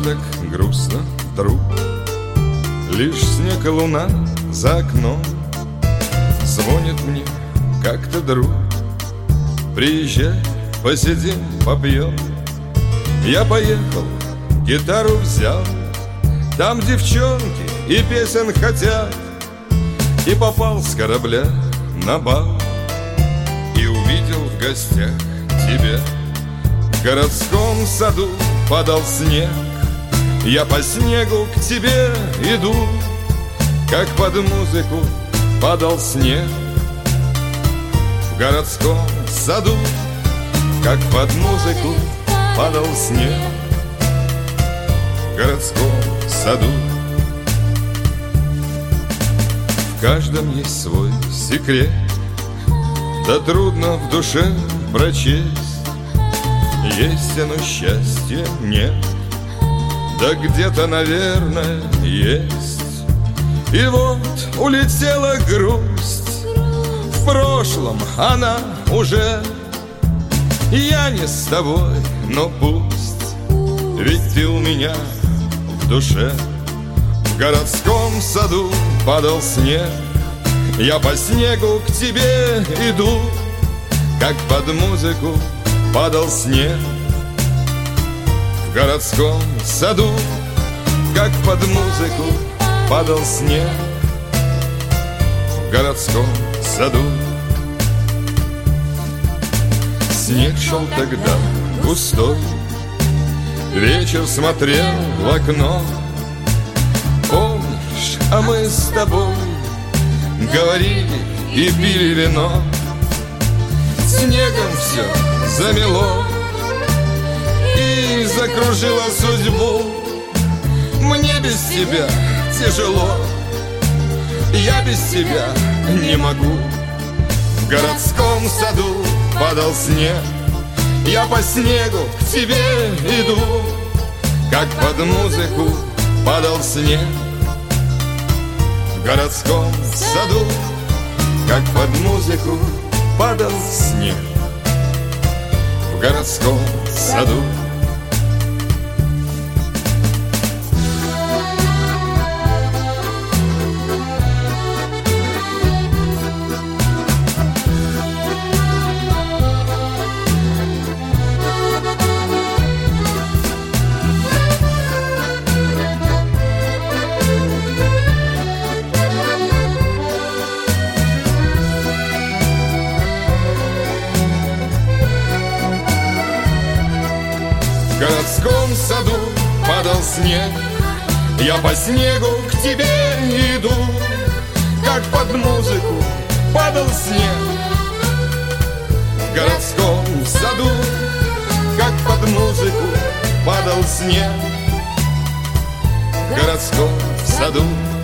так грустно вдруг. Лишь снег и луна за окном. Звонит мне как-то друг: приезжай, посидим, попьем. Я поехал, гитару взял. Там девчонки и песен хотят. И попал с корабля на бал. И увидел в гостях тебя. В городском саду падал снег. Я по снегу к тебе иду, как под музыку падал снег. В городском саду, как под музыку падал снег. В городском саду. В каждом есть свой секрет, да трудно в душе прочесть. Есть оно счастье, нет, да где-то, наверное, есть. И вот улетела грусть. В прошлом она уже. Я не с тобой, но пусть. Ведь ты у меня в душе. В городском саду падал снег. Я по снегу к тебе иду, как под музыку падал снег. В городском саду, как под музыку падал снег. В городском саду. Снег шел тогда густой. Вечер смотрел в окно. Помнишь, а мы с тобой говорили и пили вино. Снегом все замело и закружило судьбу. Мне без тебя тяжело, я без тебя не могу. В городском саду падал снег. Я по снегу к тебе иду, как под музыку падал снег. В городском саду, как под музыку падал снег. В городском саду. В городском саду падал снег. Я по снегу к тебе иду, как под музыку падал снег. В городском саду, как под музыку падал снег. В городском саду.